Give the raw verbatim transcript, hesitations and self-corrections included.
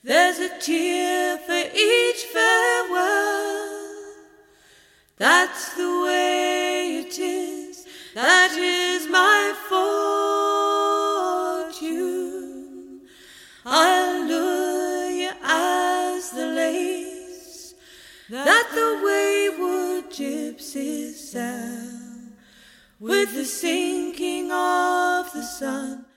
There's a tear for each farewell. That's the way it is, that is my fortune. I'll lure you as the lace that the wayward gypsies sell. With the sinking of the sun,